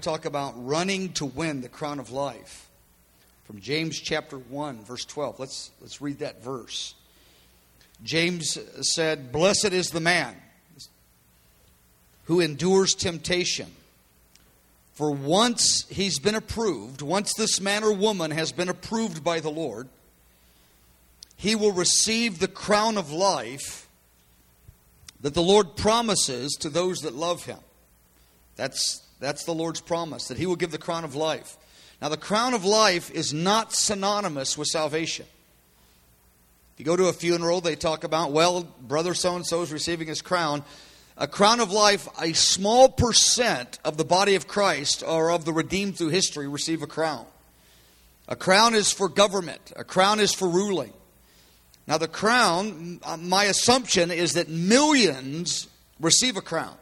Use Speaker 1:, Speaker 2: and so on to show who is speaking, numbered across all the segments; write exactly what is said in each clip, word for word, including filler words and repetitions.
Speaker 1: Talk about running to win the crown of life. From James chapter one, verse twelve. Let's, let's read that verse. James said, "Blessed is the man who endures temptation. For once he's been approved, once this man or woman has been approved by the Lord, he will receive the crown of life that the Lord promises to those that love him." That's, that's the Lord's promise, that he will give the crown of life. Now, the crown of life is not synonymous with salvation. If you go to a funeral, they talk about, well, brother so-and-so is receiving his crown. A crown of life, a small percent of the body of Christ or of the redeemed through history receive a crown. A crown is for government. A crown is for ruling. Now, the crown, my assumption is that millions receive a crown.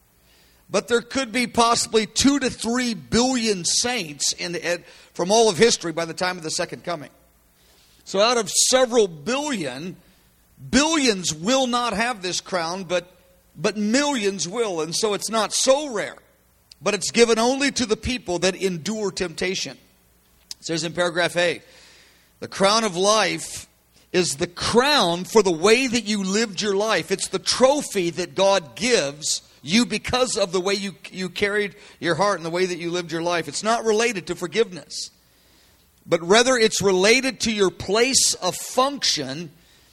Speaker 1: But there could be possibly two to three billion saints in, from all of history by the time of the second coming. So out of several billion, billions will not have this crown, but, but millions will. And so it's not so rare. But it's given only to the people that endure temptation. It says in paragraph A, the crown of life is the crown for the way that you lived your life. It's the trophy that God gives you because of the way you, you carried your heart and the way that you lived your life. It's not related to forgiveness, but rather it's related to your place of function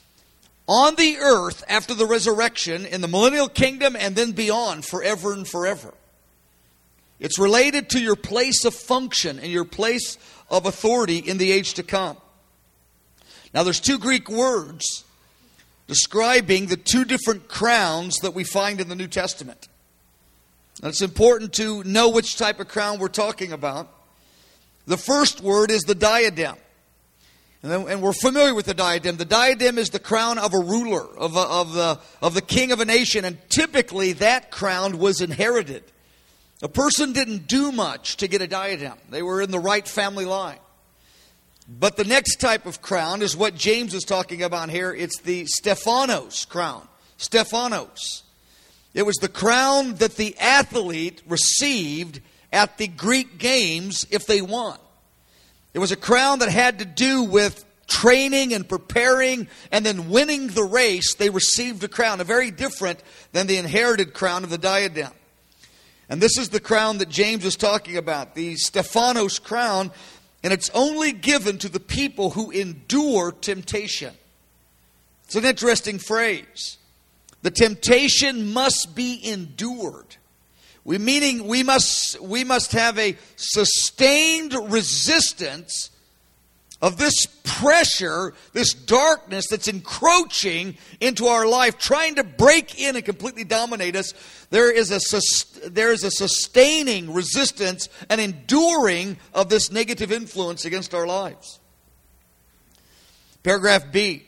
Speaker 1: on the earth after the resurrection, in the millennial kingdom, and then beyond, forever and forever. It's related to your place of function and your place of authority in the age to come. Now, there's two Greek words describing the two different crowns that we find in the New Testament. And it's important to know which type of crown we're talking about. The first word is the diadem. And, then, and we're familiar with the diadem. The diadem is the crown of a ruler, of, a, of, the, of the king of a nation. And typically that crown was inherited. A person didn't do much to get a diadem. They were in the right family line. But the next type of crown is what James is talking about here. It's the Stephanos crown. Stephanos. It was the crown that the athlete received at the Greek games if they won. It was a crown that had to do with training and preparing and then winning the race. They received a crown, a very different than the inherited crown of the diadem. And this is the crown that James is talking about, the Stephanos crown. And it's only given to the people who endure temptation. It's an interesting phrase. The temptation must be endured. We meaning we must we must have a sustained resistance of this pressure, this darkness that's encroaching into our life, trying to break in and completely dominate us. There is a there is a sustaining resistance and enduring of this negative influence against our lives. Paragraph B.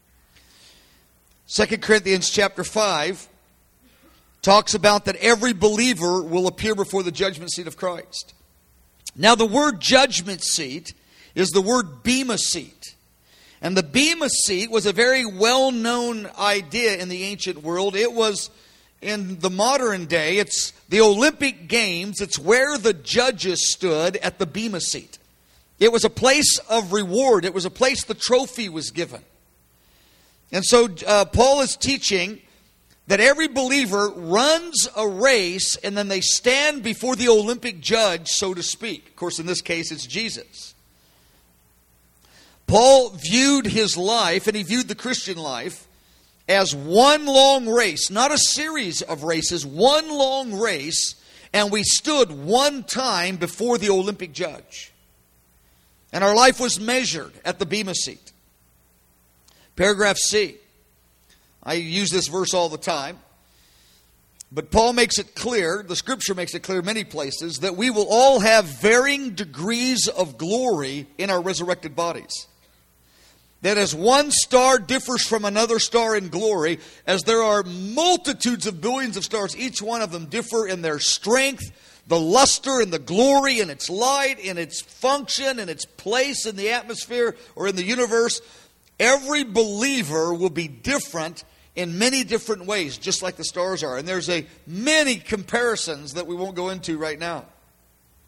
Speaker 1: Second Corinthians chapter five talks about that every believer will appear before the judgment seat of Christ. Now, the word judgment seat is the word bema seat. And the bema seat was a very well-known idea in the ancient world. It was, in the modern day, it's the Olympic Games. It's where the judges stood at the bema seat. It was a place of reward. It was a place the trophy was given. And so uh, Paul is teaching that every believer runs a race and then they stand before the Olympic judge, so to speak. Of course, in this case, it's Jesus. Paul viewed his life, and he viewed the Christian life, as one long race, not a series of races, one long race, and we stood one time before the Olympic judge. And our life was measured at the bema seat. Paragraph C. I use this verse all the time. But Paul makes it clear, the Scripture makes it clear in many places, that we will all have varying degrees of glory in our resurrected bodies. That as one star differs from another star in glory, as there are multitudes of billions of stars, each one of them differ in their strength, the luster and the glory and its light, in its function, and its place in the atmosphere or in the universe. Every believer will be different in many different ways, just like the stars are. And there's a many comparisons that we won't go into right now.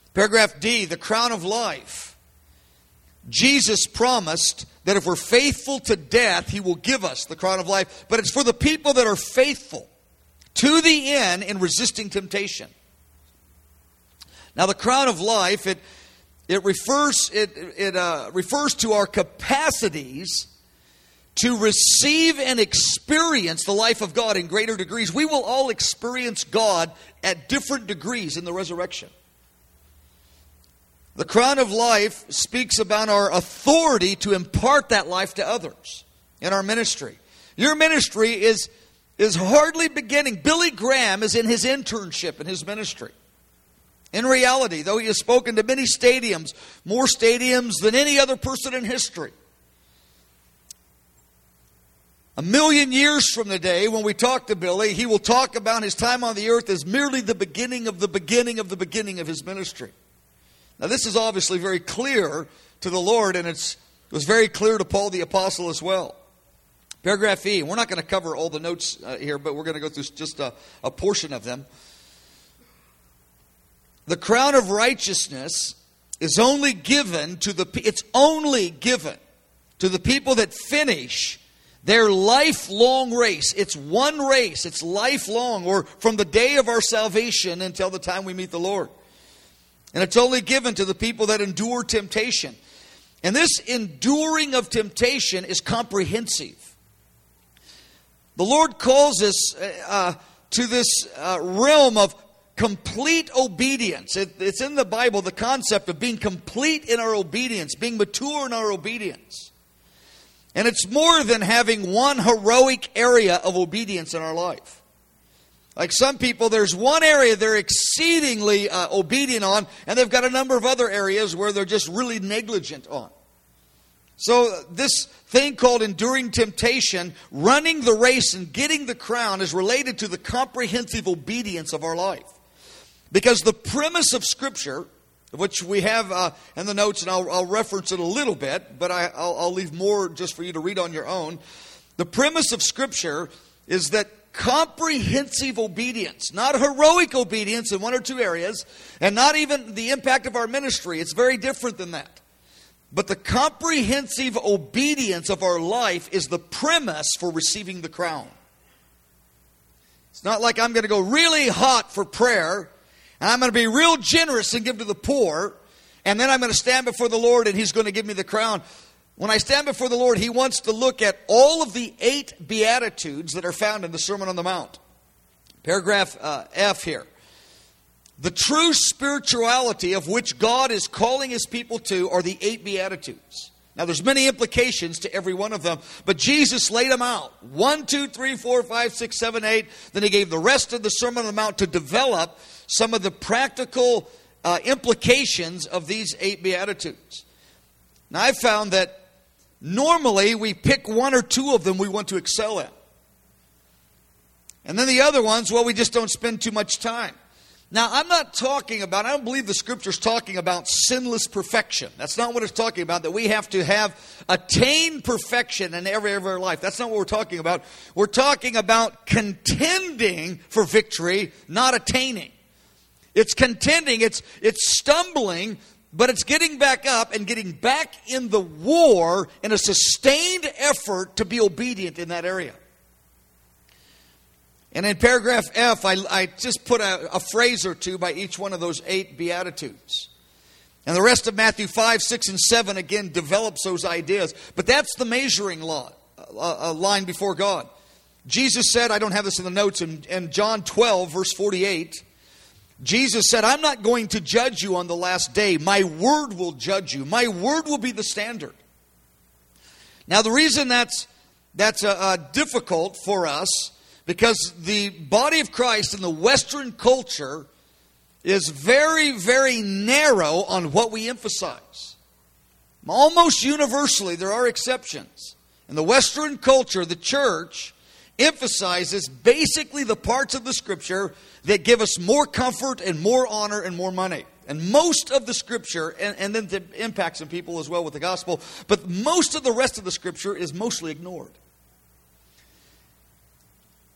Speaker 1: Paragraph D, the crown of life. Jesus promised that if we're faithful to death, He will give us the crown of life. But it's for the people that are faithful to the end in resisting temptation. Now, the crown of life, it it refers it it uh, refers to our capacities to receive and experience the life of God in greater degrees. We will all experience God at different degrees in the resurrection. The crown of life speaks about our authority to impart that life to others in our ministry. Your ministry is, is hardly beginning. Billy Graham is in his internship in his ministry. In reality, though he has spoken to many stadiums, more stadiums than any other person in history, a million years from the day when we talk to Billy, he will talk about his time on the earth as merely the beginning of the beginning of the beginning of his ministry. Now, this is obviously very clear to the Lord, and it's, it was very clear to Paul the Apostle as well. Paragraph E, we're not going to cover all the notes uh, here, but we're going to go through just a, a portion of them. The crown of righteousness is only given to the, it's only given to the people that finish their lifelong race. It's one race. It's lifelong, or from the day of our salvation until the time we meet the Lord. And it's only given to the people that endure temptation. And this enduring of temptation is comprehensive. The Lord calls us uh, to this uh, realm of complete obedience. It, it's in the Bible, the concept of being complete in our obedience, being mature in our obedience. And it's more than having one heroic area of obedience in our life. Like some people, there's one area they're exceedingly uh, obedient on, and they've got a number of other areas where they're just really negligent on. So this thing called enduring temptation, running the race and getting the crown, is related to the comprehensive obedience of our life. Because the premise of Scripture, which we have uh, in the notes, and I'll, I'll reference it a little bit, but I, I'll, I'll leave more just for you to read on your own. The premise of Scripture is that comprehensive obedience, not heroic obedience in one or two areas, and not even the impact of our ministry. It's very different than that. But the comprehensive obedience of our life is the premise for receiving the crown. It's not like I'm going to go really hot for prayer, and I'm going to be real generous and give to the poor, and then I'm going to stand before the Lord and He's going to give me the crown. When I stand before the Lord, He wants to look at all of the eight Beatitudes that are found in the Sermon on the Mount. Paragraph uh, F here. The true spirituality of which God is calling His people to are the eight Beatitudes. Now, there's many implications to every one of them, but Jesus laid them out. One, two, three, four, five, six, seven, eight. Then He gave the rest of the Sermon on the Mount to develop some of the practical uh, implications of these eight Beatitudes. Now, I've found that normally we pick one or two of them we want to excel at. And then the other ones, well, we just don't spend too much time. Now, I'm not talking about, I don't believe the Scripture's talking about sinless perfection. That's not what it's talking about, that we have to have attained perfection in every area of our life. That's not what we're talking about. We're talking about contending for victory, not attaining. It's contending, it's, it's stumbling, but it's getting back up and getting back in the war in a sustained effort to be obedient in that area. And in paragraph F, I, I just put a, a phrase or two by each one of those eight Beatitudes. And the rest of Matthew five, six, and seven, again, develops those ideas. But that's the measuring law, a, a line before God. Jesus said, I don't have this in the notes, in, in John twelve, verse forty-eight, Jesus said, I'm not going to judge you on the last day. My word will judge you. My word will be the standard. Now, the reason that's, that's uh, uh, difficult for us, because the body of Christ in the Western culture is very, very narrow on what we emphasize. Almost universally, there are exceptions. In the Western culture, the church emphasizes basically the parts of the Scripture that give us more comfort and more honor and more money. And most of the Scripture, and, and then the impacts on people as well with the gospel, but most of the rest of the Scripture is mostly ignored.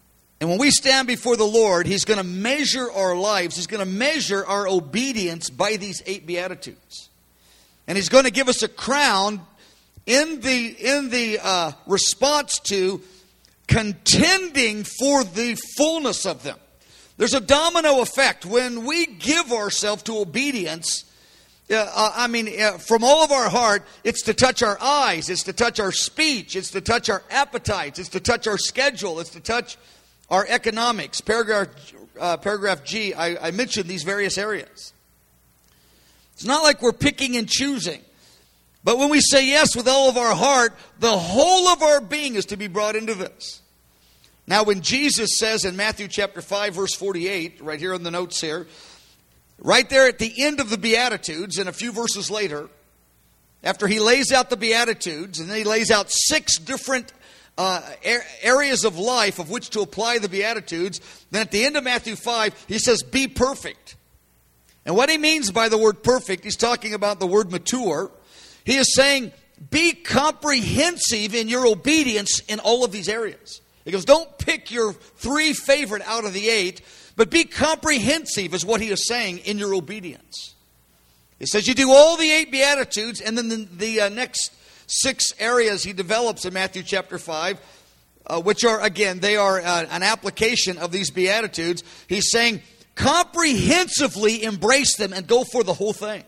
Speaker 1: And when we stand before the Lord, He's going to measure our lives. He's going to measure our obedience by these eight Beatitudes. And He's going to give us a crown in the, in the uh, response to contending for the fullness of them. There's a domino effect. When we give ourselves to obedience, uh, uh, I mean, uh, from all of our heart, it's to touch our eyes, it's to touch our speech, it's to touch our appetites, it's to touch our schedule, it's to touch our economics. Paragraph, uh, paragraph G, I, I mentioned these various areas. It's not like we're picking and choosing. But when we say yes with all of our heart, the whole of our being is to be brought into this. Now, when Jesus says in Matthew chapter five, verse forty-eight, right here in the notes here, right there at the end of the Beatitudes, and a few verses later, after He lays out the Beatitudes, and then He lays out six different uh, areas of life of which to apply the Beatitudes, then at the end of Matthew five, He says, be perfect. And what He means by the word perfect, He's talking about the word mature. He is saying, be comprehensive in your obedience in all of these areas. He goes, don't pick your three favorite out of the eight, but be comprehensive is what He is saying in your obedience. He says you do all the eight Beatitudes, and then the, the uh, next six areas He develops in Matthew chapter five, uh, which are, again, they are uh, an application of these Beatitudes. He's saying, comprehensively embrace them and go for the whole thing.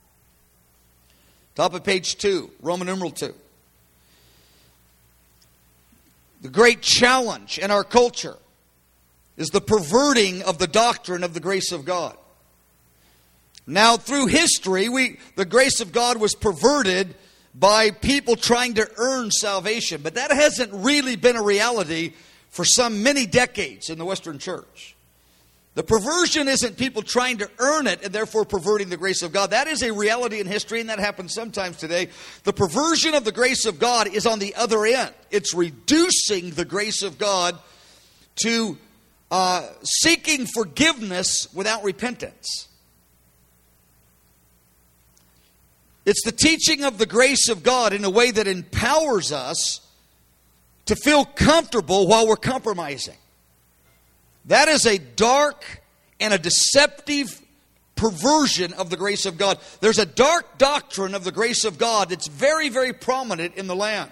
Speaker 1: Top of page two, Roman numeral two. The great challenge in our culture is the perverting of the doctrine of the grace of God. Now, through history, we the grace of God was perverted by people trying to earn salvation. But that hasn't really been a reality for some many decades in the Western church. The perversion isn't people trying to earn it and therefore perverting the grace of God. That is a reality in history, and that happens sometimes today. The perversion of the grace of God is on the other end. It's reducing the grace of God to uh, seeking forgiveness without repentance. It's the teaching of the grace of God in a way that empowers us to feel comfortable while we're compromising. That is a dark and a deceptive perversion of the grace of God. There's a dark doctrine of the grace of God that's very, very prominent in the land.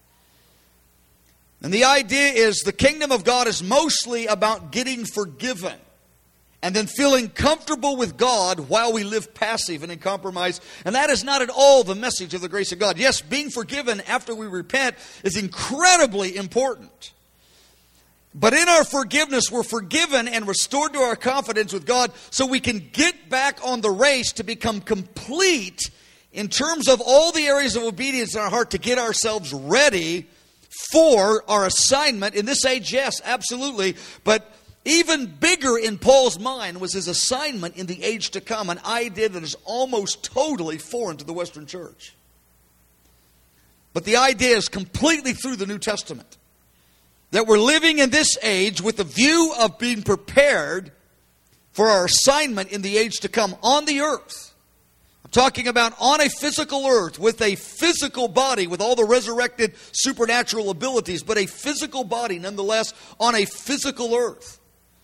Speaker 1: And the idea is the kingdom of God is mostly about getting forgiven and then feeling comfortable with God while we live passive and in compromise. And that is not at all the message of the grace of God. Yes, being forgiven after we repent is incredibly important. But in our forgiveness, we're forgiven and restored to our confidence with God so we can get back on the race to become complete in terms of all the areas of obedience in our heart to get ourselves ready for our assignment. In this age, yes, absolutely. But even bigger in Paul's mind was his assignment in the age to come, an idea that is almost totally foreign to the Western church. But the idea is completely through the New Testament. That we're living in this age with a view of being prepared for our assignment in the age to come on the earth. I'm talking about on a physical earth with a physical body with all the resurrected supernatural abilities, but a physical body nonetheless on a physical earth.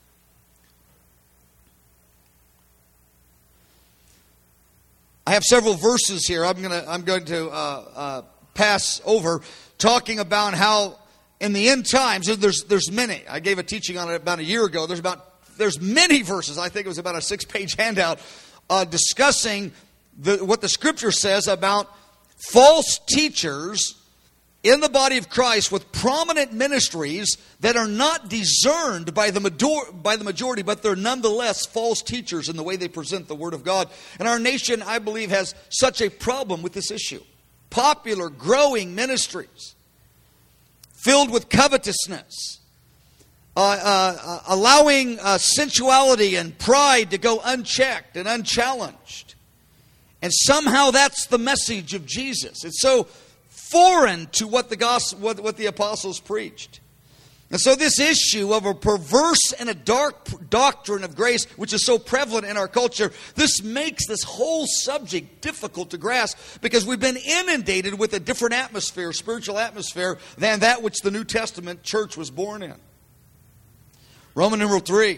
Speaker 1: I have several verses here I'm going to I'm going to uh, uh, pass over talking about how in the end times, there's there's many. I gave a teaching on it about a year ago. There's about there's many verses. I think it was about a six-page handout uh, discussing the, what the Scripture says about false teachers in the body of Christ with prominent ministries that are not discerned by the major, by the majority, but they're nonetheless false teachers in the way they present the Word of God. And our nation, I believe, has such a problem with this issue. Popular, growing ministries filled with covetousness, uh, uh, allowing uh, sensuality and pride to go unchecked and unchallenged. And somehow that's the message of Jesus. It's so foreign to what the gospel, what, what the apostles preached. And so this issue of a perverse and a dark doctrine of grace, which is so prevalent in our culture, this makes this whole subject difficult to grasp because we've been inundated with a different atmosphere, spiritual atmosphere, than that which the New Testament church was born in. Roman numeral three.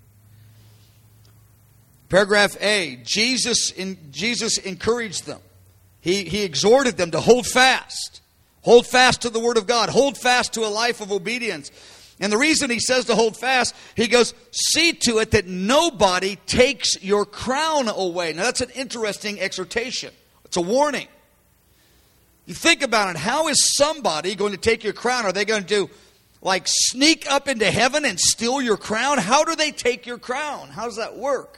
Speaker 1: Paragraph A. Jesus, in, Jesus encouraged them. He, he exhorted them to hold fast. Hold fast to the Word of God. Hold fast to a life of obedience. And the reason he says to hold fast, he goes, see to it that nobody takes your crown away. Now that's an interesting exhortation. It's a warning. You think about it. How is somebody going to take your crown? Are they going to do, like, sneak up into heaven and steal your crown? How do they take your crown? How does that work?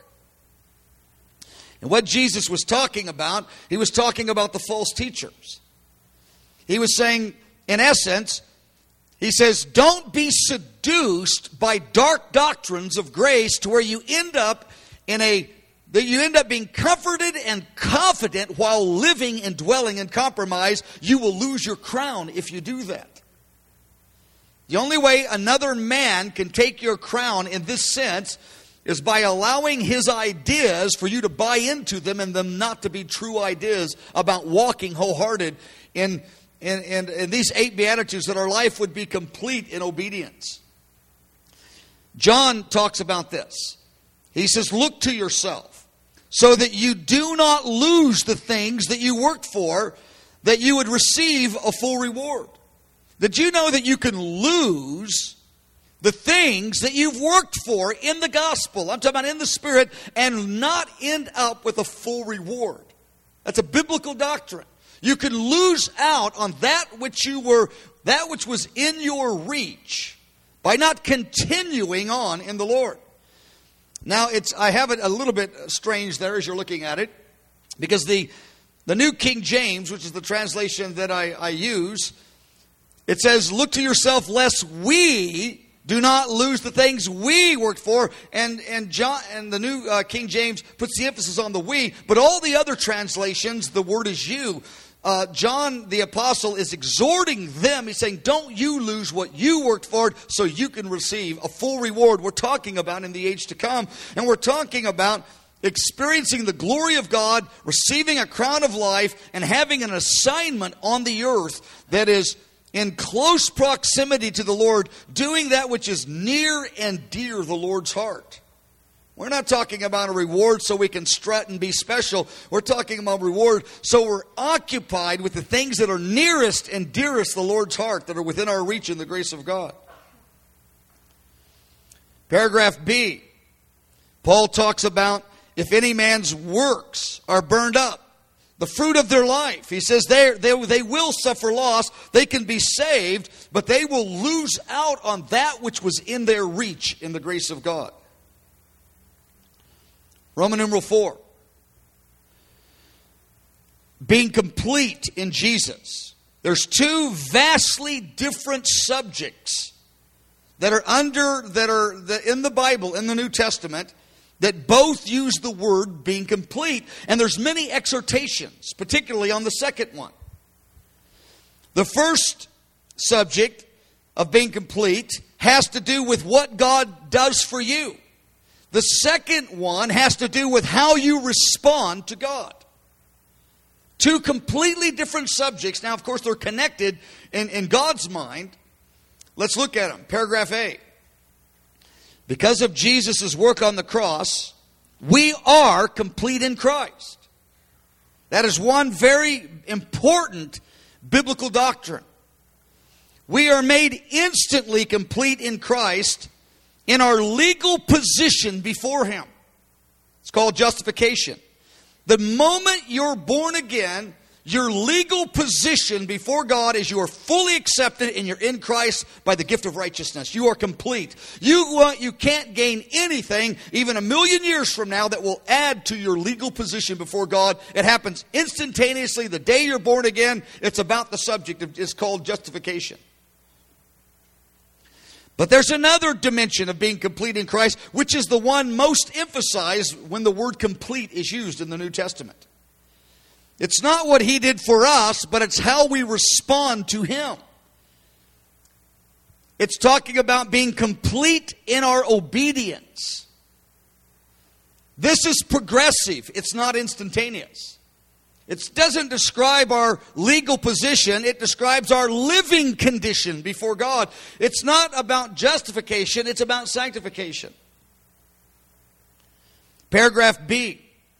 Speaker 1: And what Jesus was talking about, he was talking about the false teachers. He was saying, in essence, he says, don't be seduced by dark doctrines of grace to where you end up in a, that you end up being comforted and confident while living and dwelling in compromise. You will lose your crown if you do that. The only way another man can take your crown in this sense is by allowing his ideas for you to buy into them and them not to be true ideas about walking wholehearted in, in, in, in these eight Beatitudes, that our life would be complete in obedience. John talks about this. He says, look to yourself so that you do not lose the things that you worked for, that you would receive a full reward. Did you know that you can lose the things that you've worked for in the gospel? I'm talking about in the Spirit, and not end up with a full reward. That's a biblical doctrine. You can lose out on that which you were, that which was in your reach by not continuing on in the Lord. Now, it's I have it a little bit strange there as you're looking at it, because the, the New King James, which is the translation that I, I use, it says, look to yourself lest we do not lose the things we worked for. And and John and the New uh, King James puts the emphasis on the we. But all the other translations, the word is you. Uh, John the Apostle is exhorting them. He's saying, don't you lose what you worked for so you can receive a full reward. We're talking about in the age to come. And we're talking about experiencing the glory of God, receiving a crown of life, and having an assignment on the earth that is in close proximity to the Lord, doing that which is near and dear the Lord's heart. We're not talking about a reward so we can strut and be special. We're talking about reward so we're occupied with the things that are nearest and dearest the Lord's heart, that are within our reach in the grace of God. Paragraph B. Paul talks about if any man's works are burned up, the fruit of their life. He says they, they, they will suffer loss. They can be saved, but they will lose out on that which was in their reach in the grace of God. Roman numeral four. Being complete in Jesus. There's two vastly different subjects that are under, that are in the Bible, in the New Testament, that both use the word being complete. And there's many exhortations, particularly on the second one. The first subject of being complete has to do with what God does for you. The second one has to do with how you respond to God. Two completely different subjects. Now, of course, they're connected in, in God's mind. Let's look at them. Paragraph A. Because of Jesus' work on the cross, we are complete in Christ. That is one very important biblical doctrine. We are made instantly complete in Christ in our legal position before Him. It's called justification. The moment you're born again, your legal position before God is you are fully accepted and you're in Christ by the gift of righteousness. You are complete. You want, you can't gain anything, even a million years from now, that will add to your legal position before God. It happens instantaneously the day you're born again. It's about the subject. It's called justification. But there's another dimension of being complete in Christ, which is the one most emphasized when the word complete is used in the New Testament. It's not what He did for us, but it's how we respond to Him. It's talking about being complete in our obedience. This is progressive. It's not instantaneous. It doesn't describe our legal position. It describes our living condition before God. It's not about justification. It's about sanctification. Paragraph B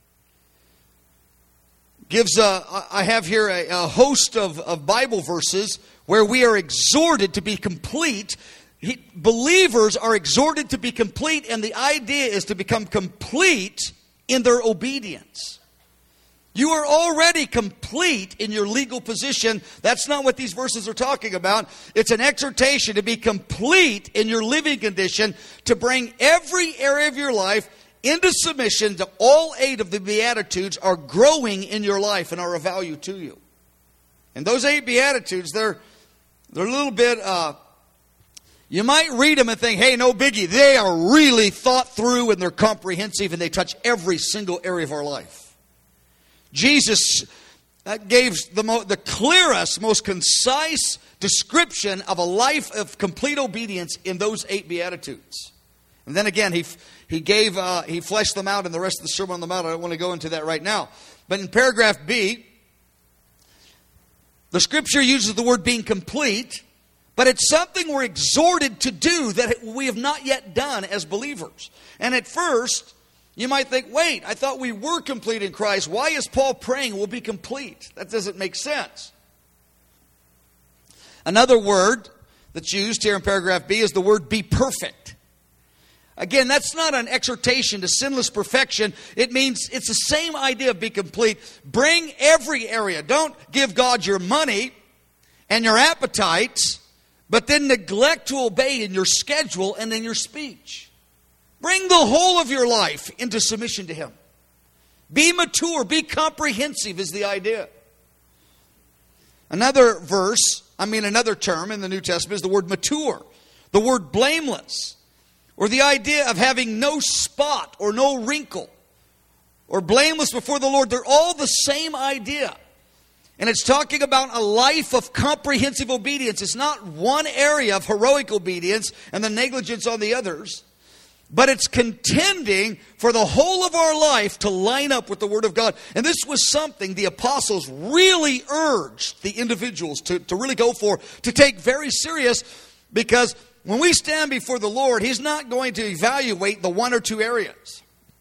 Speaker 1: gives a, I have here a, a host of, of Bible verses where we are exhorted to be complete. He, believers are exhorted to be complete, and the idea is to become complete in their obedience. You are already complete in your legal position. That's not what these verses are talking about. It's an exhortation to be complete in your living condition, to bring every area of your life into submission to all eight of the Beatitudes are growing in your life and are of value to you. And those eight Beatitudes, they're, they're a little bit, uh, you might read them and think, hey, no biggie. They are really thought through and they're comprehensive and they touch every single area of our life. Jesus gave the, mo- the clearest, most concise description of a life of complete obedience in those eight Beatitudes. And then again, he he gave uh, he fleshed them out in the rest of the Sermon on the Mount. I don't want to go into that right now. But in paragraph B, the Scripture uses the word being complete, but it's something we're exhorted to do that we have not yet done as believers. And at first, you might think, wait, I thought we were complete in Christ. Why is Paul praying we'll be complete? That doesn't make sense. Another word that's used here in paragraph B is the word be perfect. Again, that's not an exhortation to sinless perfection. It means it's the same idea of be complete. Bring every area. Don't give God your money and your appetites, but then neglect to obey in your schedule and in your speech. Bring the whole of your life into submission to Him. Be mature, be comprehensive is the idea. Another verse, I mean another term in the New Testament is the word mature. The word blameless, or the idea of having no spot or no wrinkle, or blameless before the Lord. They're all the same idea. And it's talking about a life of comprehensive obedience. It's not one area of heroic obedience and the negligence on the others. But it's contending for the whole of our life to line up with the Word of God. And this was something the apostles really urged the individuals to, to really go for, to take very serious. Because when we stand before the Lord, He's not going to evaluate the one or two areas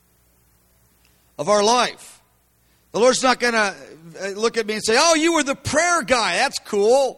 Speaker 1: of our life. The Lord's not going to look at me and say, oh, you were the prayer guy. That's cool.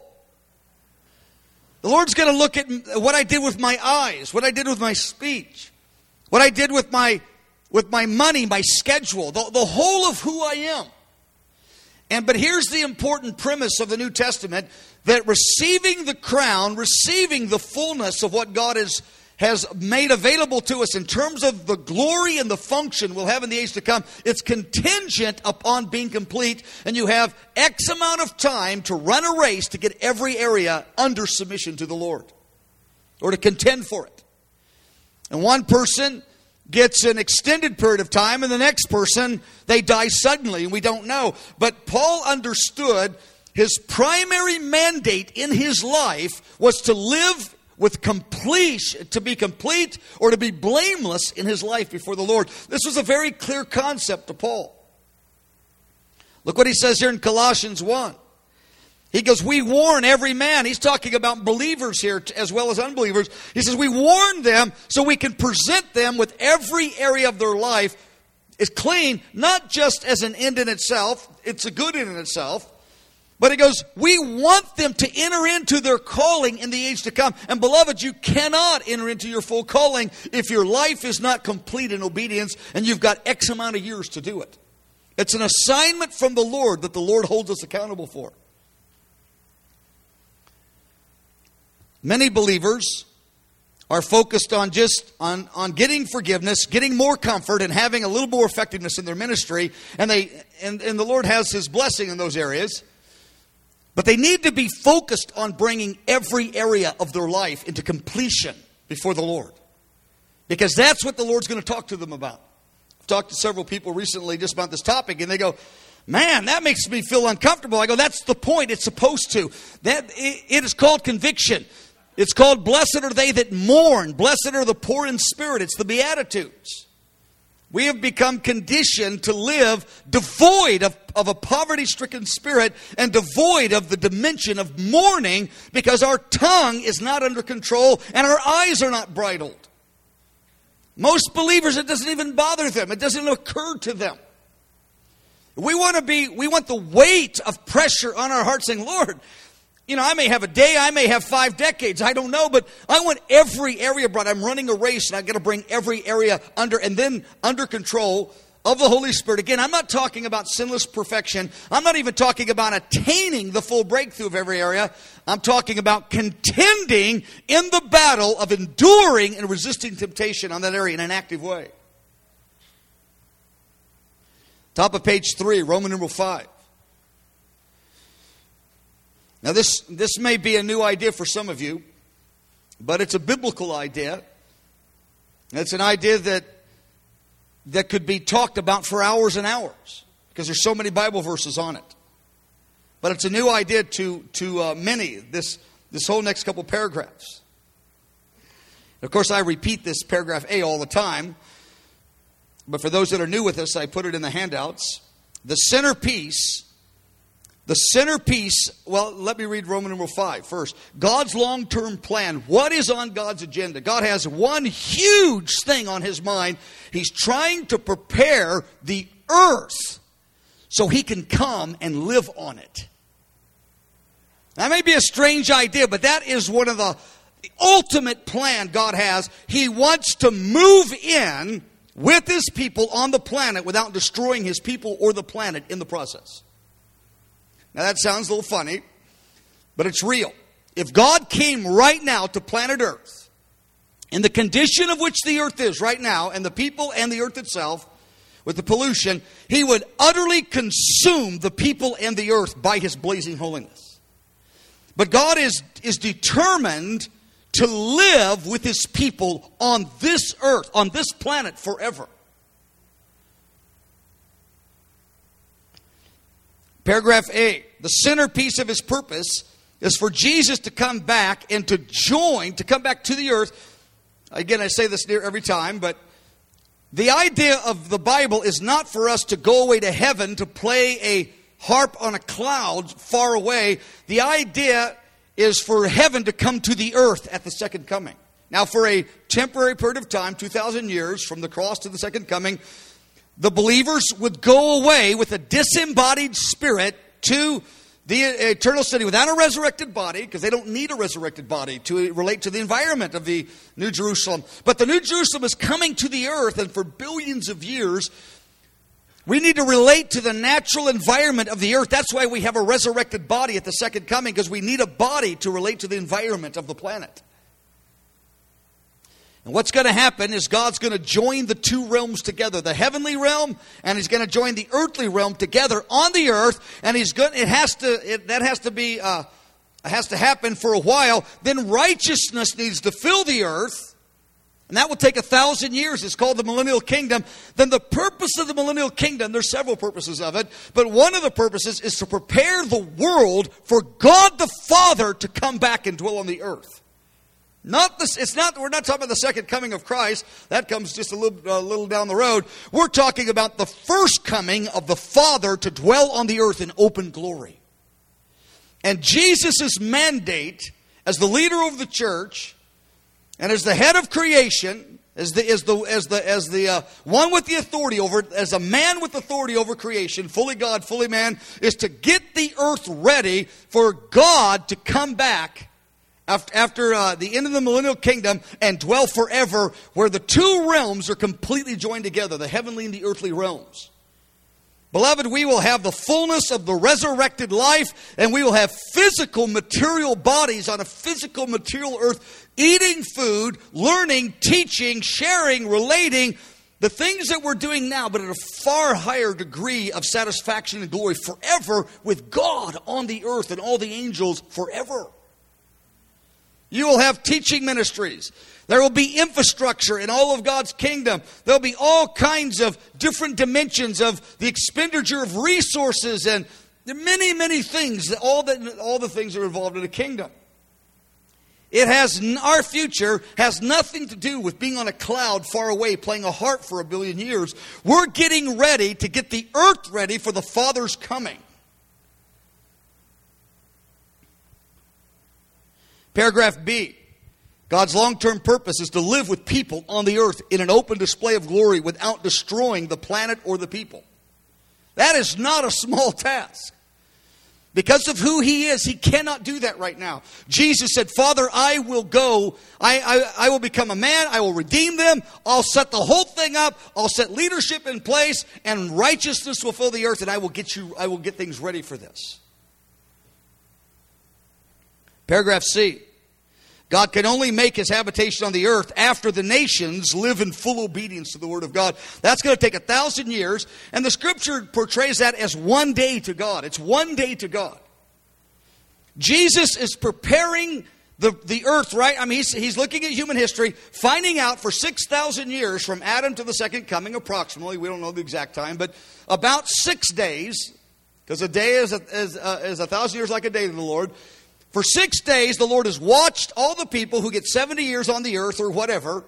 Speaker 1: The Lord's going to look at what I did with my eyes, what I did with my speech, what I did with my with my money, my schedule, the, the whole of who I am. And but here's the important premise of the New Testament, that receiving the crown, receiving the fullness of what God has, has made available to us in terms of the glory and the function we'll have in the age to come, it's contingent upon being complete. And you have X amount of time to run a race to get every area under submission to the Lord, or to contend for it. And one person gets an extended period of time, and the next person, they die suddenly, and we don't know. But Paul understood his primary mandate in his life was to live with complete, to be complete or to be blameless in his life before the Lord. This was a very clear concept to Paul. Look what he says here in Colossians one. He goes, we warn every man. He's talking about believers here as well as unbelievers. He says, we warn them so we can present them with every area of their life is clean, not just as an end in itself. It's a good end in itself. But he goes, we want them to enter into their calling in the age to come. And beloved, you cannot enter into your full calling if your life is not complete in obedience and you've got X amount of years to do it. It's an assignment from the Lord that the Lord holds us accountable for. Many believers are focused on just on, on getting forgiveness, getting more comfort, and having a little more effectiveness in their ministry. And they and, and the Lord has His blessing in those areas. But they need to be focused on bringing every area of their life into completion before the Lord. Because that's what the Lord's going to talk to them about. I've talked to several people recently just about this topic, and they go, man, that makes me feel uncomfortable. I go, that's the point. It's supposed to. That it, it is called conviction. It's called blessed are they that mourn. Blessed are the poor in spirit. It's the Beatitudes. We have become conditioned to live devoid of, of a poverty-stricken spirit and devoid of the dimension of mourning because our tongue is not under control and our eyes are not bridled. Most believers, it doesn't even bother them. It doesn't occur to them. We want to be, we want the weight of pressure on our hearts saying, Lord, you know, I may have a day, I may have five decades, I don't know, but I want every area brought. I'm running a race and I've got to bring every area under and then under control of the Holy Spirit. Again, I'm not talking about sinless perfection. I'm not even talking about attaining the full breakthrough of every area. I'm talking about contending in the battle of enduring and resisting temptation on that area in an active way. Top of page three, Roman numeral five. Now this, this may be a new idea for some of you, but it's a biblical idea. It's an idea that, that could be talked about for hours and hours because there's so many Bible verses on it. But it's a new idea to, to uh, many, this, this whole next couple paragraphs. Of course, I repeat this paragraph A all the time, but for those that are new with us, I put it in the handouts. The centerpiece The centerpiece, well, let me read Roman numeral five first. God's long-term plan. What is on God's agenda? God has one huge thing on His mind. He's trying to prepare the earth so He can come and live on it. That may be a strange idea, but that is one of the, the ultimate plan God has. He wants to move in with His people on the planet without destroying His people or the planet in the process. Now that sounds a little funny, but it's real. If God came right now to planet Earth, in the condition of which the earth is right now, and the people and the earth itself, with the pollution, He would utterly consume the people and the earth by His blazing holiness. But God is, is determined to live with His people on this earth, on this planet forever. Paragraph A, the centerpiece of His purpose is for Jesus to come back and to join, to come back to the earth. Again, I say this near every time, but the idea of the Bible is not for us to go away to heaven to play a harp on a cloud far away. The idea is for heaven to come to the earth at the second coming. Now, for a temporary period of time, two thousand years from the cross to the second coming, the believers would go away with a disembodied spirit to the eternal city without a resurrected body, because they don't need a resurrected body to relate to the environment of the New Jerusalem. But the New Jerusalem is coming to the earth, and for billions of years, we need to relate to the natural environment of the earth. That's why we have a resurrected body at the second coming, because we need a body to relate to the environment of the planet. And what's going to happen is God's going to join the two realms together, the heavenly realm, and He's going to join the earthly realm together on the earth. And He's going. It has to. It, that has to be. Uh, has to happen for a while. Then righteousness needs to fill the earth, and that will take a thousand years. It's called the millennial kingdom. Then the purpose of the millennial kingdom. There's several purposes of it, but one of the purposes is to prepare the world for God the Father to come back and dwell on the earth. Not this. It's not. We're not talking about the second coming of Christ. That comes just a little, a little down the road. We're talking about the first coming of the Father to dwell on the earth in open glory. And Jesus' mandate as the leader of the church and as the head of creation, as the as the as the as the uh, one with the authority over it, as a man with authority over creation, fully God, fully man, is to get the earth ready for God to come back After, after uh, the end of the millennial kingdom and dwell forever, where the two realms are completely joined together, the heavenly and the earthly realms. Beloved, we will have the fullness of the resurrected life, and we will have physical material bodies on a physical material earth, eating food, learning, teaching, sharing, relating, the things that we're doing now, but at a far higher degree of satisfaction and glory forever with God on the earth and all the angels forever. You will have teaching ministries. There will be infrastructure in all of God's kingdom. There will be all kinds of different dimensions of the expenditure of resources and many, many things. All the, all the things that are involved in the kingdom. It has, our future has nothing to do with being on a cloud far away playing a harp for a billion years. We're getting ready to get the earth ready for the Father's coming. Paragraph B. God's long-term purpose is to live with people on the earth in an open display of glory without destroying the planet or the people. That is not a small task. Because of who He is, He cannot do that right now. Jesus said, Father, I will go. I, I, I will become a man. I will redeem them. I'll set the whole thing up. I'll set leadership in place, and righteousness will fill the earth, and I will get you. I will get things ready for this. Paragraph C. God can only make His habitation on the earth after the nations live in full obedience to the Word of God. That's going to take a thousand years. And the Scripture portrays that as one day to God. It's one day to God. Jesus is preparing the, the earth, right? I mean, he's, he's looking at human history, finding out for six thousand years from Adam to the second coming, approximately. We don't know the exact time, but about six days, because a day is a, is, a, is a thousand years like a day to the Lord. For six days, the Lord has watched all the people who get seventy years on the earth or whatever.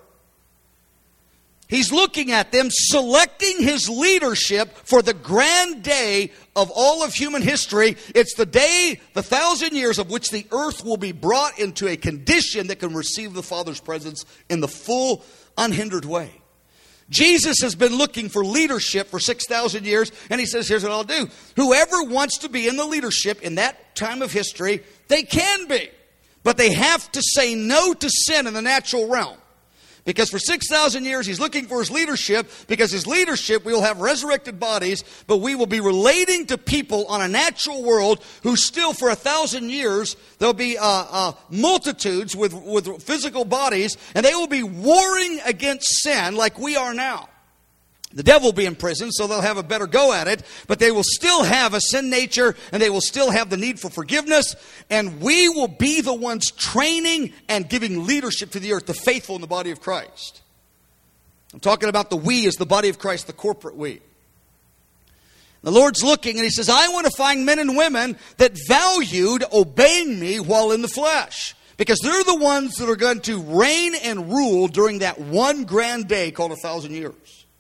Speaker 1: He's looking at them, selecting His leadership for the grand day of all of human history. It's the day, the thousand years of which the earth will be brought into a condition that can receive the Father's presence in the full, unhindered way. Jesus has been looking for leadership for six thousand years, and He says, here's what I'll do. Whoever wants to be in the leadership in that time of history, they can be. But they have to say no to sin in the natural realm. Because for six thousand years, He's looking for His leadership, because His leadership, we will have resurrected bodies, but we will be relating to people on a natural world who still for a thousand years, there'll be uh, uh, multitudes with, with physical bodies, and they will be warring against sin like we are now. The devil will be in prison, so they'll have a better go at it, but they will still have a sin nature, and they will still have the need for forgiveness, and we will be the ones training and giving leadership to the earth, the faithful in the body of Christ. I'm talking about the we as the body of Christ, the corporate we. The Lord's looking, and He says, I want to find men and women that valued obeying Me while in the flesh. Because they're the ones that are going to reign and rule during that one grand day called a thousand years.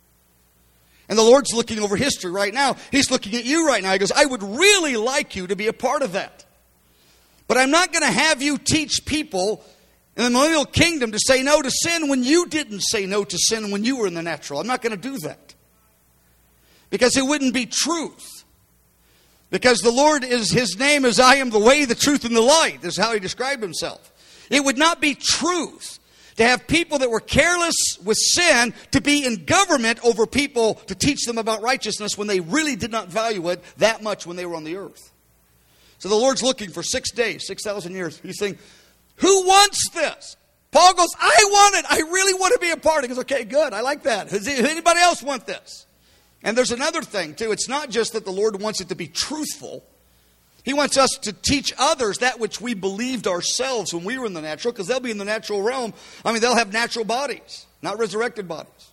Speaker 1: And the Lord's looking over history right now. He's looking at you right now. He goes, I would really like you to be a part of that. But I'm not going to have you teach people in the millennial kingdom to say no to sin when you didn't say no to sin when you were in the natural. I'm not going to do that. Because it wouldn't be truth. Because the Lord is, His name is I am the way, the truth, and the light. This is how He described Himself. It would not be truth to have people that were careless with sin to be in government over people to teach them about righteousness when they really did not value it that much when they were on the earth. So the Lord's looking for six days, six thousand years. He's saying, who wants this? Paul goes, I want it. I really want to be a part. He goes, okay, good. I like that. Does anybody else want this? And there's another thing, too. It's not just that the Lord wants it to be truthful. He wants us to teach others that which we believed ourselves when we were in the natural, because they'll be in the natural realm. I mean, they'll have natural bodies, not resurrected bodies.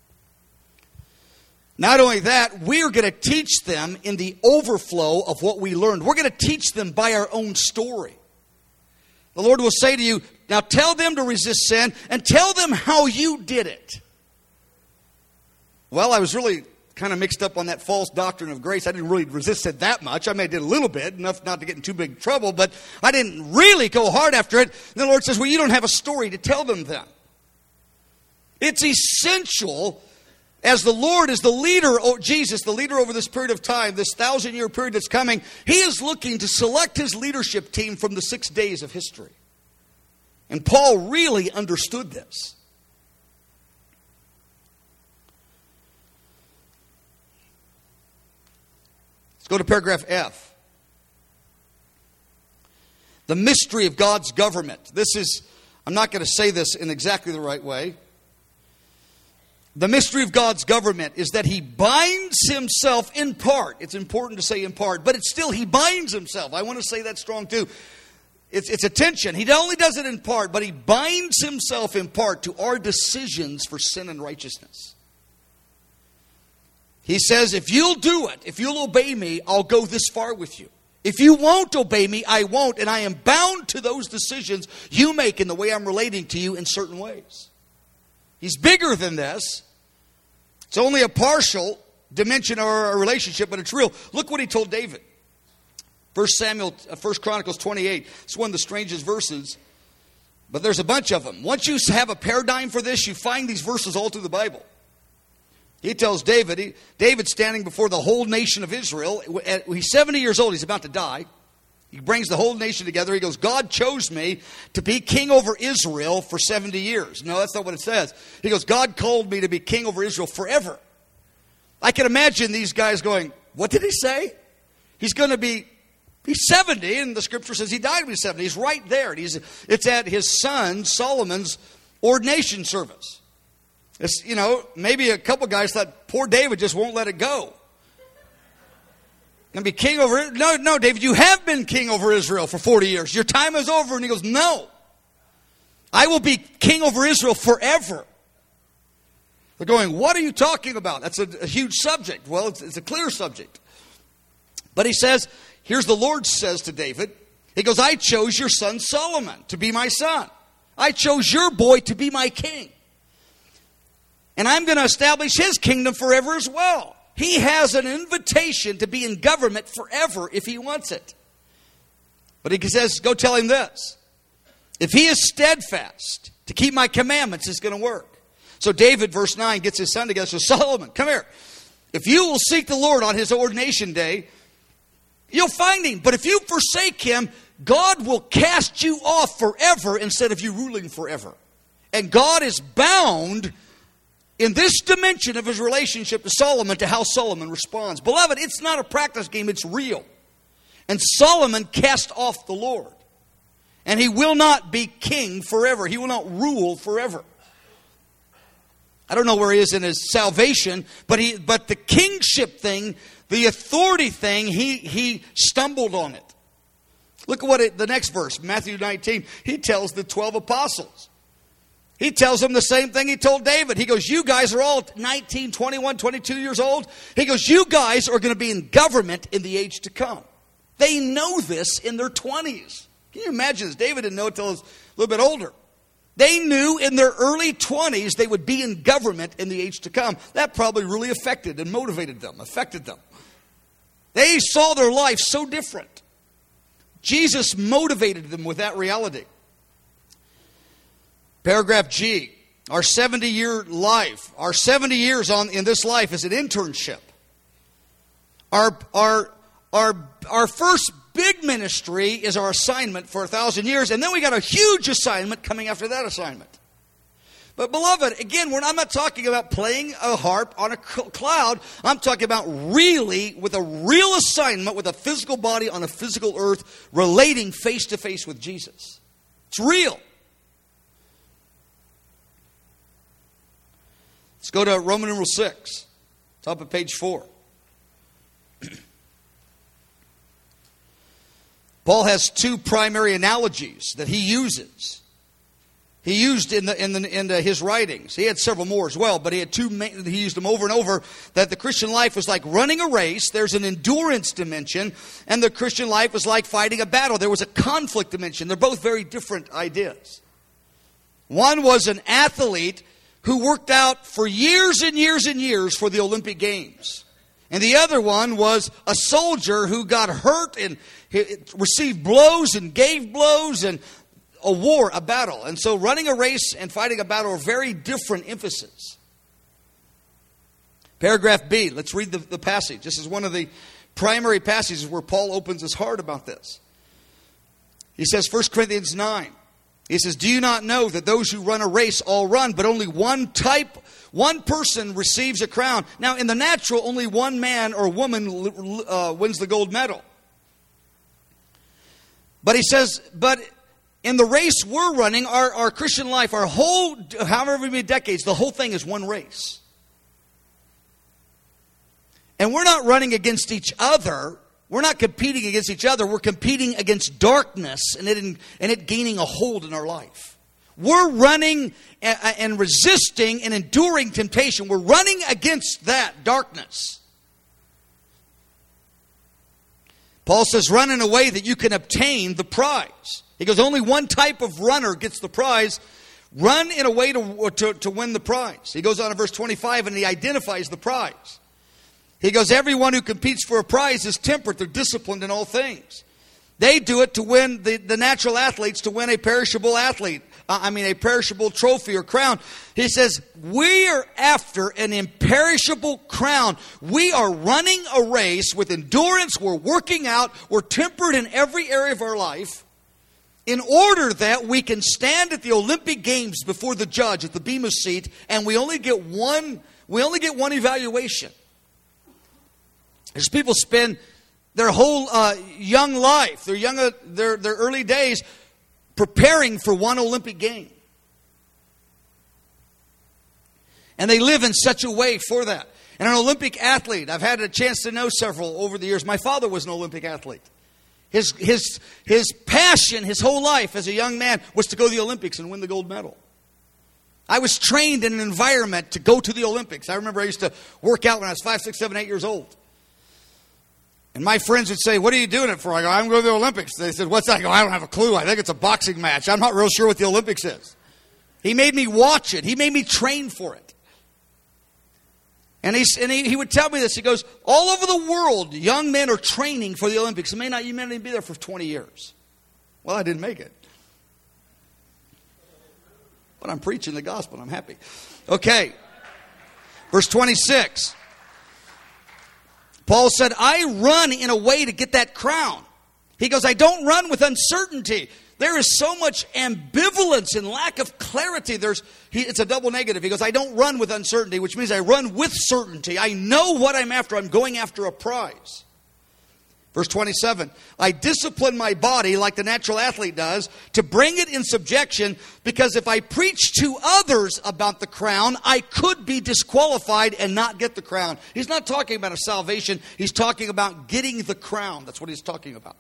Speaker 1: Not only that, we're going to teach them in the overflow of what we learned. We're going to teach them by our own story. The Lord will say to you, now tell them to resist sin, and tell them how you did it. Well, I was really kind of mixed up on that false doctrine of grace. I didn't really resist it that much. I may have did a little bit, enough not to get in too big trouble, but I didn't really go hard after it. And the Lord says, well, you don't have a story to tell them then. It's essential, as the Lord is the leader, oh, Jesus, the leader over this period of time, this thousand-year period that's coming, He is looking to select His leadership team from the six days of history. And Paul really understood this. Let's go to paragraph F. The mystery of God's government. This is, I'm not going to say this in exactly the right way. The mystery of God's government is that He binds Himself in part. It's important to say in part, but it's still He binds Himself. I want to say that strong too. It's, it's a tension. He not only does it in part, but He binds Himself in part to our decisions for sin and righteousness. He says, if you'll do it, if you'll obey Me, I'll go this far with you. If you won't obey me, I won't, and I am bound to those decisions you make in the way I'm relating to you in certain ways. He's bigger than this. It's only a partial dimension of our relationship, but it's real. Look what he told David. First Samuel, First Chronicles twenty-eight. It's one of the strangest verses, but there's a bunch of them. Once you have a paradigm for this, you find these verses all through the Bible. He tells David, he, David's standing before the whole nation of Israel. He's seventy years old. He's about to die. He brings the whole nation together. He goes, God chose me to be king over Israel for seventy years. No, that's not what it says. He goes, God called me to be king over Israel forever. I can imagine these guys going, what did he say? He's going to be, he's seventy, and the scripture says he died when he was seventy. He's right there. He's, it's at his son Solomon's ordination service. It's, you know, maybe a couple guys thought, poor David just won't let it go. Going to be king over it? No, no, David, you have been king over Israel for forty years. Your time is over. And he goes, no. I will be king over Israel forever. They're going, what are you talking about? That's a, a huge subject. Well, it's, it's a clear subject. But he says, here's the Lord says to David. He goes, I chose your son Solomon to be my son. I chose your boy to be my king. And I'm going to establish his kingdom forever as well. He has an invitation to be in government forever if he wants it. But he says, go tell him this. If he is steadfast to keep my commandments, it's going to work. So David, verse nine, gets his son together. So Solomon, come here. If you will seek the Lord on his ordination day, you'll find him. But if you forsake him, God will cast you off forever instead of you ruling forever. And God is bound in this dimension of his relationship to Solomon to how Solomon responds. Beloved, it's not a practice game, it's real. And Solomon cast off the Lord. And he will not be king forever. He will not rule forever. I don't know where he is in his salvation, but he but the kingship thing, the authority thing, he, he stumbled on it. Look at what it, the next verse, Matthew nineteen, he tells the twelve apostles. He tells them the same thing he told David. He goes, you guys are all nineteen, twenty-one, twenty-two years old. He goes, you guys are going to be in government in the age to come. They know this in their twenties. Can you imagine this? David didn't know it until he was a little bit older. They knew in their early twenties they would be in government in the age to come. That probably really affected and motivated them, affected them. They saw their life so different. Jesus motivated them with that reality. Paragraph G, our seventy-year life, our seventy years on in this life is an internship. Our, our, our, our first big ministry is our assignment for a thousand years, and then we got a huge assignment coming after that assignment. But beloved, again, we're not, I'm not talking about playing a harp on a cloud. I'm talking about really with a real assignment with a physical body on a physical earth relating face to face with Jesus. It's real. Let's go to Roman numeral six, top of page four. Paul has two primary analogies that he uses. He used in the in the in the, his writings. He had several more as well, but he had two. He used them over and over. That the Christian life was like running a race. There's an endurance dimension, and the Christian life was like fighting a battle. There was a conflict dimension. They're both very different ideas. One was an athlete who worked out for years and years and years for the Olympic Games. And the other one was a soldier who got hurt and received blows and gave blows and a war, a battle. And so running a race and fighting a battle are very different emphasis. Paragraph B, let's read the, the passage. This is one of the primary passages where Paul opens his heart about this. He says, First Corinthians nine. He says, do you not know that those who run a race all run, but only one type, one person receives a crown? Now, in the natural, only one man or woman uh, wins the gold medal. But he says, but in the race we're running, our, our Christian life, our whole, however many decades, the whole thing is one race. And we're not running against each other. We're not competing against each other. We're competing against darkness and it, and it gaining a hold in our life. We're running and resisting and enduring temptation. We're running against that darkness. Paul says, run in a way that you can obtain the prize. He goes, only one type of runner gets the prize. Run in a way to, to, to win the prize. He goes on to verse twenty-five and he identifies the prize. He goes, everyone who competes for a prize is temperate. They're disciplined in all things. They do it to win, the, the natural athletes, to win a perishable athlete. Uh, I mean, a perishable trophy or crown. He says, we are after an imperishable crown. We are running a race with endurance. We're working out. We're tempered in every area of our life, in order that we can stand at the Olympic Games before the judge at the Bema seat, and we only get one, we only get one evaluation. There's people spend their whole uh, young life, their young, uh, their their early days, preparing for one Olympic game, and they live in such a way for that. And an Olympic athlete, I've had a chance to know several over the years. My father was an Olympic athlete. His, his, his passion, his whole life as a young man was to go to the Olympics and win the gold medal. I was trained in an environment to go to the Olympics. I remember I used to work out when I was five, six, seven, eight years old. And my friends would say, what are you doing it for? I go, I'm going to the Olympics. They said, what's that? I go, I don't have a clue. I think it's a boxing match. I'm not real sure what the Olympics is. He made me watch it. He made me train for it. And, he, and he, he would tell me this. He goes, all over the world, young men are training for the Olympics. It may not, you may not even be there for twenty years. Well, I didn't make it. But I'm preaching the gospel. I'm happy. Okay. Verse twenty-six. Paul said, I run in a way to get that crown. He goes, I don't run with uncertainty. There is so much ambivalence and lack of clarity. There's, he, it's a double negative. He goes, I don't run with uncertainty, which means I run with certainty. I know what I'm after. I'm going after a prize. Verse twenty-seven, I discipline my body like the natural athlete does to bring it in subjection, because if I preach to others about the crown, I could be disqualified and not get the crown. He's not talking about a salvation. He's talking about getting the crown. That's what he's talking about.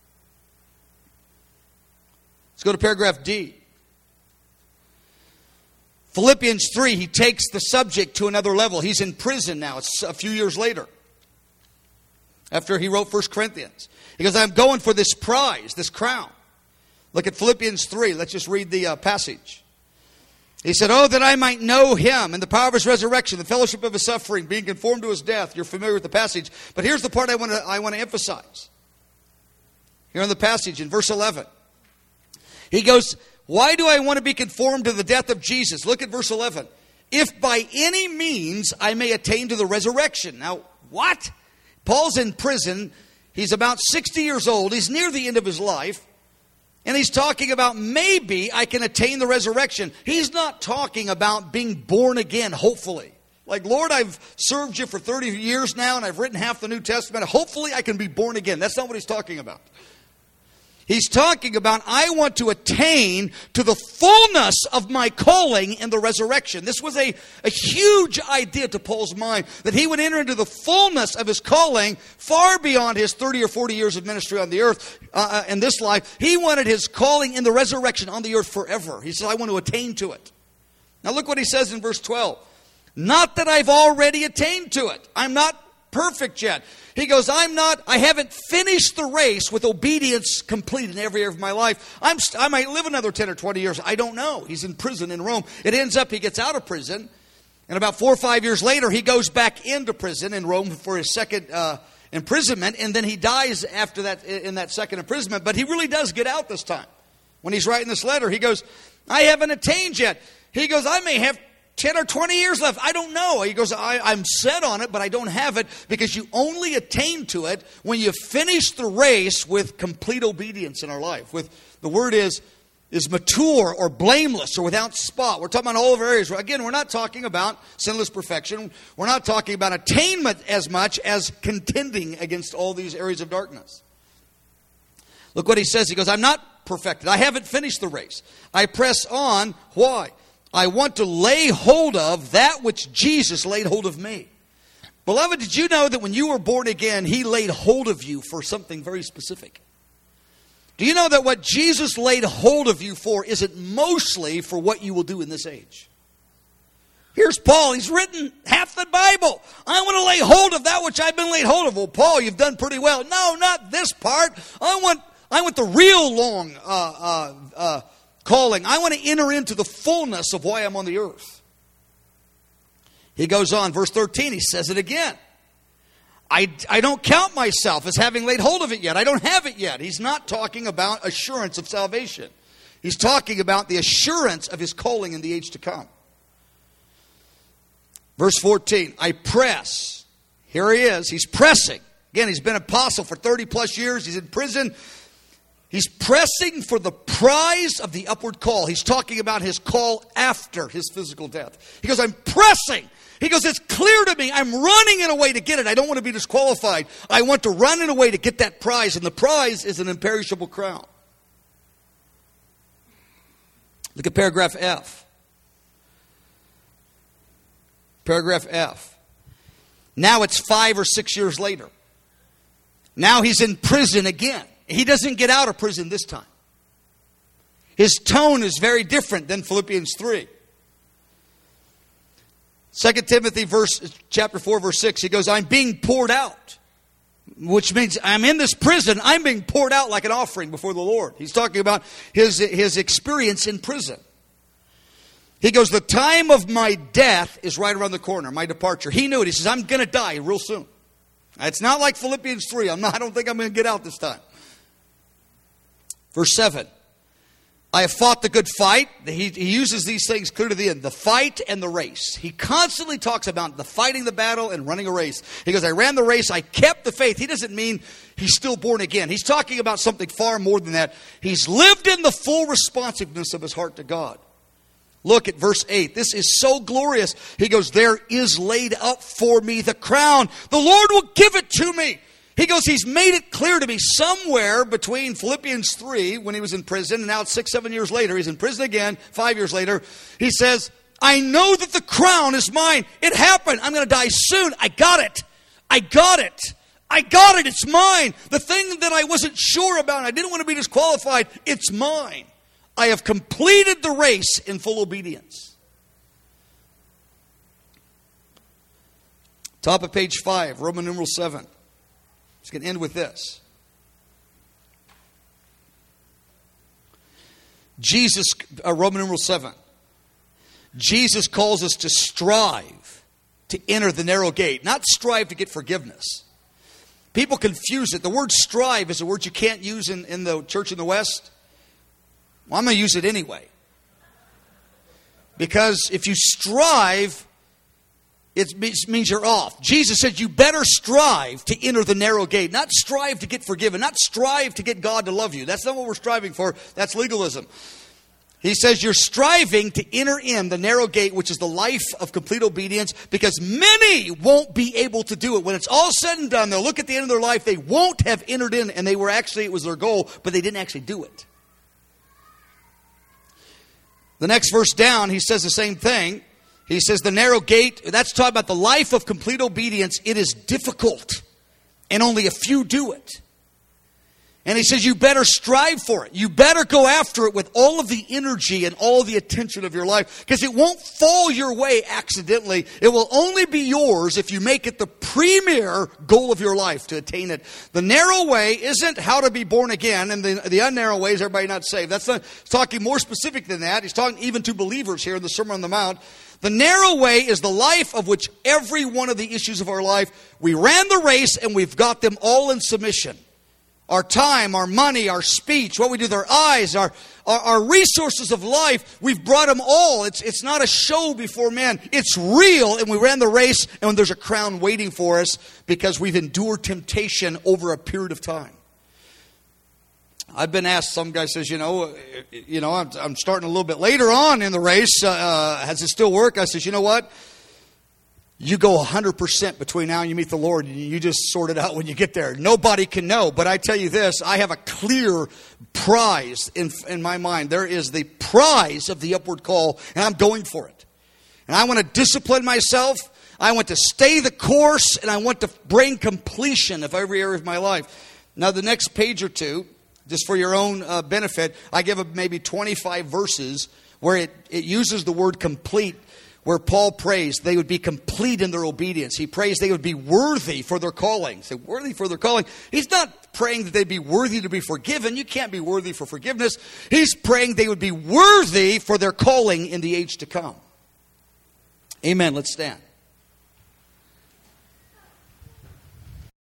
Speaker 1: Let's go to paragraph D. Philippians three, he takes the subject to another level. He's in prison now. It's a few years later, after he wrote First Corinthians. He goes, I'm going for this prize, this crown. Look at Philippians three. Let's just read the uh, passage. He said, oh, that I might know him and the power of his resurrection, the fellowship of his suffering, being conformed to his death. You're familiar with the passage. But here's the part I want to I want to emphasize. Here in the passage in verse eleven. He goes, why do I want to be conformed to the death of Jesus? Look at verse eleven. If by any means I may attain to the resurrection. Now, what? Paul's in prison. He's about sixty years old. He's near the end of his life. And he's talking about maybe I can attain the resurrection. He's not talking about being born again, hopefully. Like, Lord, I've served you for thirty years now and I've written half the New Testament. Hopefully I can be born again. That's not what he's talking about. He's talking about, I want to attain to the fullness of my calling in the resurrection. This was a, a huge idea to Paul's mind, that he would enter into the fullness of his calling far beyond his thirty or forty years of ministry on the earth uh, in this life. He wanted his calling in the resurrection on the earth forever. He said, I want to attain to it. Now look what he says in verse twelve. Not that I've already attained to it. I'm not perfect yet. He goes, I'm not, I haven't finished the race with obedience complete in every area of my life. I'm, I might live another ten or twenty years. I don't know. He's in prison in Rome. It ends up he gets out of prison. And about four or five years later, he goes back into prison in Rome for his second uh, imprisonment. And then he dies after that, in that second imprisonment. But he really does get out this time. When he's writing this letter, he goes, I haven't attained yet. He goes, I may have ten or twenty years left. I don't know. He goes, I, I'm set on it, but I don't have it, because you only attain to it when you finish the race with complete obedience in our life. With the word is, is mature or blameless or without spot. We're talking about all of our areas. Again, we're not talking about sinless perfection. We're not talking about attainment as much as contending against all these areas of darkness. Look what he says. He goes, I'm not perfected. I haven't finished the race. I press on. Why? I want to lay hold of that which Jesus laid hold of me. Beloved, did you know that when you were born again, He laid hold of you for something very specific? Do you know that what Jesus laid hold of you for isn't mostly for what you will do in this age? Here's Paul. He's written half the Bible. I want to lay hold of that which I've been laid hold of. Well, Paul, you've done pretty well. No, not this part. I want I want the real long uh, uh, uh, calling. I want to enter into the fullness of why I'm on the earth. He goes on, verse thirteen, he says it again. I, I don't count myself as having laid hold of it yet. I don't have it yet. He's not talking about assurance of salvation. He's talking about the assurance of his calling in the age to come. Verse fourteen, I press. Here he is. He's pressing. Again, he's been an apostle for thirty plus years. He's in prison. He's pressing for the prize of the upward call. He's talking about his call after his physical death. He goes, I'm pressing. He goes, it's clear to me. I'm running in a way to get it. I don't want to be disqualified. I want to run in a way to get that prize. And the prize is an imperishable crown. Look at paragraph F. Paragraph F. Now it's five or six years later. Now he's in prison again. He doesn't get out of prison this time. His tone is very different than Philippians three. Second Timothy verse, chapter four, verse six, he goes, I'm being poured out. Which means I'm in this prison. I'm being poured out like an offering before the Lord. He's talking about his, his experience in prison. He goes, the time of my death is right around the corner, my departure. He knew it. He says, I'm going to die real soon. It's not like Philippians three. I'm not, I don't think I'm going to get out this time. Verse seven. I have fought the good fight. He, he uses these things clear to the end. The fight and the race. He constantly talks about the fighting the battle and running a race. He goes, I ran the race. I kept the faith. He doesn't mean he's still born again. He's talking about something far more than that. He's lived in the full responsiveness of his heart to God. Look at verse eight. This is so glorious. He goes, there is laid up for me the crown. The Lord will give it to me. He goes, he's made it clear to me somewhere between Philippians three, when he was in prison, and now it's six, seven years later. He's in prison again, five years later. He says, I know that the crown is mine. It happened. I'm going to die soon. I got it. I got it. I got it. It's mine. The thing that I wasn't sure about, I didn't want to be disqualified, it's mine. I have completed the race in full obedience. Top of page five, Roman numeral seven. It's going to end with this. Jesus, uh, Roman numeral seven. Jesus calls us to strive to enter the narrow gate, not strive to get forgiveness. People confuse it. The word strive is a word you can't use in, in the church in the West. Well, I'm going to use it anyway. Because if you strive, it means you're off. Jesus said you better strive to enter the narrow gate. Not strive to get forgiven. Not strive to get God to love you. That's not what we're striving for. That's legalism. He says you're striving to enter in the narrow gate, which is the life of complete obedience, because many won't be able to do it. When it's all said and done, they'll look at the end of their life, they won't have entered in, and they were actually, it was their goal, but they didn't actually do it. The next verse down, he says the same thing. He says the narrow gate, that's talking about the life of complete obedience. It is difficult, and only a few do it. And he says you better strive for it. You better go after it with all of the energy and all of the attention of your life, because it won't fall your way accidentally. It will only be yours if you make it the premier goal of your life to attain it. The narrow way isn't how to be born again, and the, the unnarrow way is everybody not saved. That's not, he's talking more specific than that. He's talking even to believers here in the Sermon on the Mount. The narrow way is the life of which every one of the issues of our life, we ran the race and we've got them all in submission. Our time, our money, our speech, what we do with our eyes, our, our, our resources of life, we've brought them all. It's, it's not a show before men. It's real, and we ran the race, and there's a crown waiting for us because we've endured temptation over a period of time. I've been asked, some guy says, you know, you know, I'm, I'm starting a little bit later on in the race. Uh, does it still work? I says, you know what? You go one hundred percent between now and you meet the Lord. You just sort it out when you get there. Nobody can know. But I tell you this, I have a clear prize in, in my mind. There is the prize of the upward call, and I'm going for it. And I want to discipline myself. I want to stay the course, and I want to bring completion of every area of my life. Now, the next page or two, just for your own uh, benefit, I give a, maybe twenty-five verses where it, it uses the word complete. where Paul prays they would be complete in their obedience. He prays they would be worthy for their calling. Say, worthy for their calling. He's not praying that they'd be worthy to be forgiven. You can't be worthy for forgiveness. He's praying they would be worthy for their calling in the age to come. Amen. Let's stand.